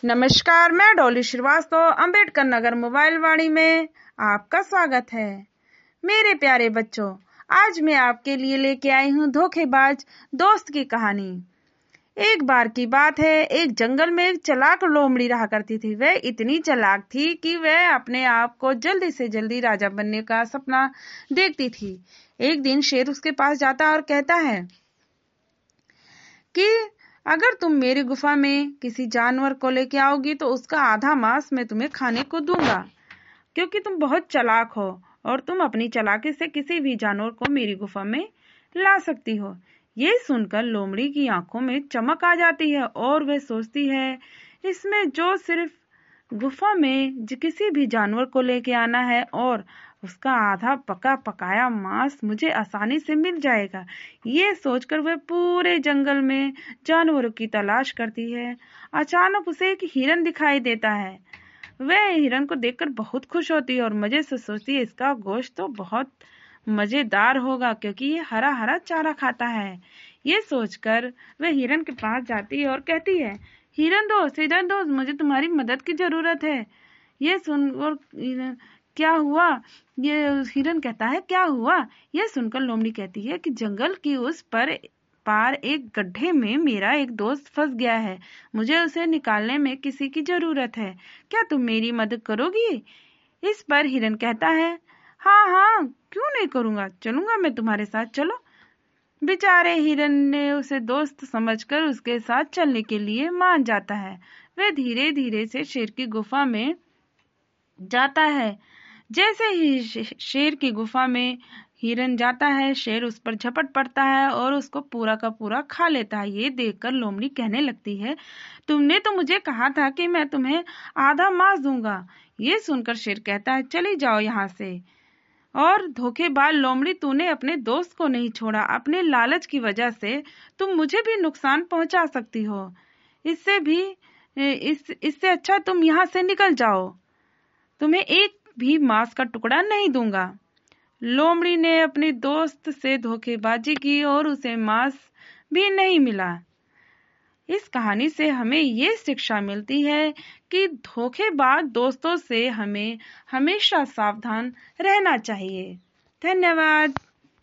नमस्कार, मैं डॉली श्रीवास्तव अंबेडकर नगर मोबाइल वाणी में आपका स्वागत है। मेरे प्यारे बच्चों, आज मैं आपके लिए लेके आई हूँ धोखेबाज दोस्त की कहानी। एक बार की बात है, एक जंगल में एक चालाक लोमड़ी रहा करती थी। वह इतनी चालाक थी कि वह अपने आप को जल्दी से जल्दी राजा बनने का सपना देखती थी। एक दिन शेर उसके पास जाता और कहता है कि अगर तुम मेरी गुफा में किसी जानवर को लेके आओगी तो उसका आधा मांस मैं तुम्हें खाने को दूंगा, क्योंकि तुम बहुत चालाक हो और तुम अपनी चालाकी से किसी भी जानवर को मेरी गुफा में ला सकती हो। ये सुनकर लोमड़ी की आंखों में चमक आ जाती है और वह सोचती है, इसमें जो सिर्फ गुफा में किसी भी जानवर को लेके आना है और उसका आधा पका पकाया मांस मुझे आसानी से मिल जाएगा। ये सोचकर वह पूरे जंगल में जानवरों की तलाश करती है। अचानक उसे एक हिरन दिखाई देता है। वह हिरन को देखकर बहुत खुश होती है और मजे से सोचती है, इसका गोश्त तो बहुत मजेदार होगा क्योंकि ये हरा हरा चारा खाता है। ये सोचकर वह हिरन के पास जाती है और कहती है, हिरन दोस्त, मुझे तुम्हारी मदद की जरूरत है। ये सुनकर क्या हुआ? ये हिरन कहता है, क्या हुआ? यह सुनकर लोमड़ी कहती है कि जंगल की उस पार एक गड्ढे में मेरा एक दोस्त फंस गया है। मुझे उसे निकालने में किसी की जरूरत है। क्या तुम मेरी मदद करोगी? इस पर हिरन कहता है, हाँ, क्यों नहीं करूंगा, चलूंगा मैं तुम्हारे साथ, चलो। बेचारे हिरन ने उसे दोस्त समझकर उसके साथ चलने के लिए मान जाता है। वह धीरे धीरे से शेर की गुफा में जाता है। जैसे ही शेर की गुफा में हिरन जाता है, शेर उस पर झपट पड़ता है और उसको पूरा का पूरा खा लेता है। ये देखकर लोमड़ी कहने लगती है, तुमने तो मुझे कहा था कि मैं तुम्हें आधा मांस दूंगा। ये सुनकर शेर कहता है, चली जाओ यहाँ से। और धोखेबाज लोमड़ी, तूने अपने दोस्त को नहीं छोड़ा। अपने लालच की वजह से तुम मुझे भी नुकसान पहुंचा सकती हो। इससे अच्छा तुम यहाँ से निकल जाओ। तुम्हें एक भी मांस का टुकड़ा नहीं दूंगा। लोमड़ी ने अपने दोस्त से धोखेबाजी की और उसे मांस भी नहीं मिला। इस कहानी से हमें ये शिक्षा मिलती है कि धोखेबाज दोस्तों से हमें हमेशा सावधान रहना चाहिए। धन्यवाद।